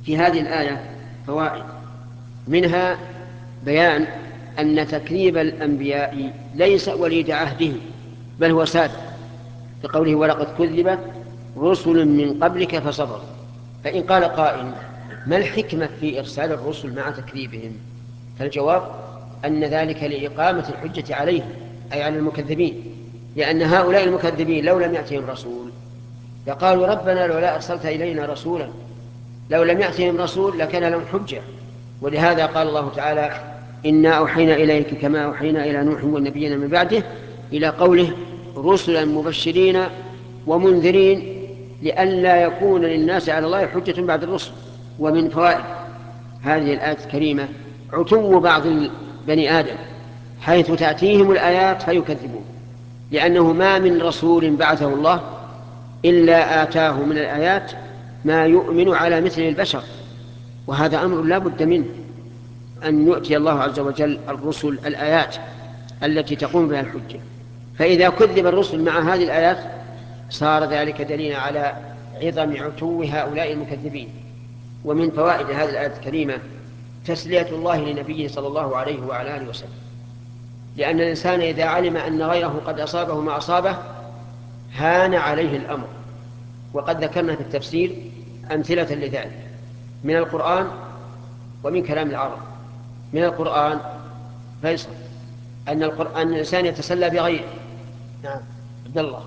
في هذه الآية فوائد، منها بيان أن تكذيب الأنبياء ليس وليد عهدهم بل هو سابق، بقوله ولقد كذبت رسل من قبلك فصبروا. فإن قال قائل ما الحكمة في إرسال الرسل مع تكذيبهم؟ فالجواب أن ذلك لإقامة الحجة عليهم، أي على المكذبين، لأن هؤلاء المكذبين لو لم يأتهم رسول فقالوا ربنا لولا أرسلت إلينا رسولا، لو لم يأتهم رسول لكان لهم حجة. ولهذا قال الله تعالى إنا أوحينا إليك كما أوحينا إلى نوح والنبيين من بعده، إلى قوله رسلا مبشرين ومنذرين لئلا يكون للناس على الله حجة بعد الرسل. ومن فوائد هذه الآية الكريمة عتو بعض بني آدم، حيث تأتيهم الآيات فيكذبون، لأنه ما من رسول بعثه الله إلا آتاه من الآيات ما يؤمن على مثل البشر، وهذا أمر لا بد منه، أن يؤتي الله عز وجل الرسل الآيات التي تقوم بها الحجة. فإذا كذب الرسل مع هذه الآيات صار ذلك دليلا على عظم عتو هؤلاء المكذبين. ومن فوائد هذه الآية الكريمة تسلية الله لنبيه صلى الله عليه وعلى آله وسلم، لأن الإنسان إذا علم أن غيره قد أصابه ما أصابه هان عليه الأمر. وقد ذكرنا في التفسير أمثلة لذلك من القرآن ومن كلام العرب. من القرآن فيصل أن الإنسان يتسلى بغيره. نعم عبد الله.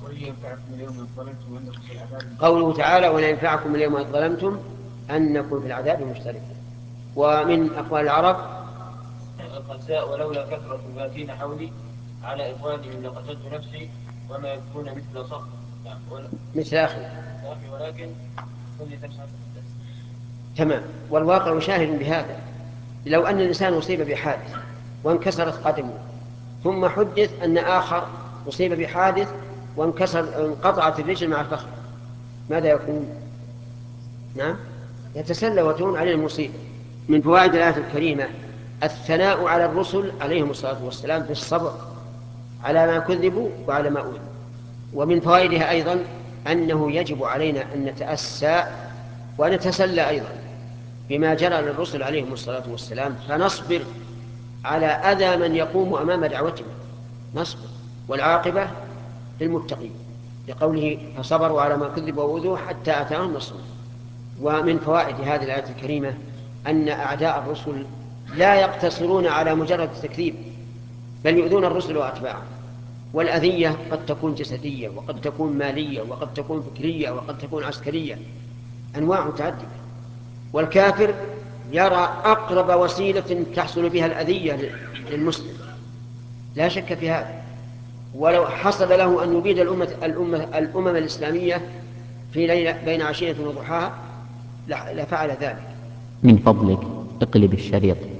قوله تعالى ولا ينفعكم اليوم إذ ظلمتم أنكم في العذاب مشتركون. ومن أقوال العرب القساء ولولا كثرة الباكين حولي على إخوانهم لقتلت نفسي وما يكون مثل صخر مثل أخي ولكن كل تمسح. تمام. والواقع شاهد بهذا، لو أن الإنسان أصيب بحادث وانكسرت قدمه ثم حدث أن آخر أصيب بحادث انقطعت الرجل مع الفخذ، ماذا يكون؟ نعم يتسلى وتهون عليه المصيبة. من فوائد الآية الكريمة الثناء على الرسل عليهم الصلاة والسلام بالصبر على ما كذبوا وعلى ما أوذوا. ومن فوائدها أيضا أنه يجب علينا أن نتأسى ونتسلى أيضا بما جرى للرسل عليهم الصلاة والسلام، فنصبر على أذى من يقوم أمام دعوتهم، نصبر والعاقبة للمتقين، لقوله فصبروا على ما كذبوا وأوذوا حتى أتاهم نصرنا. ومن فوائد هذه الآية الكريمة أن أعداء الرسل لا يقتصرون على مجرد التكذيب، بل يؤذون الرسل وأتباعهم. والأذية قد تكون جسدية وقد تكون مالية وقد تكون فكرية وقد تكون عسكرية، أنواع متعددة. والكافر يرى أقرب وسيلة تحصل بها الأذية للمسلم، لا شك في هذا، ولو حصل له أن يبيد الأمم الإسلامية في ليلة بين عشية وضحاها لفعل ذلك. من فضلك اقلب الشريط.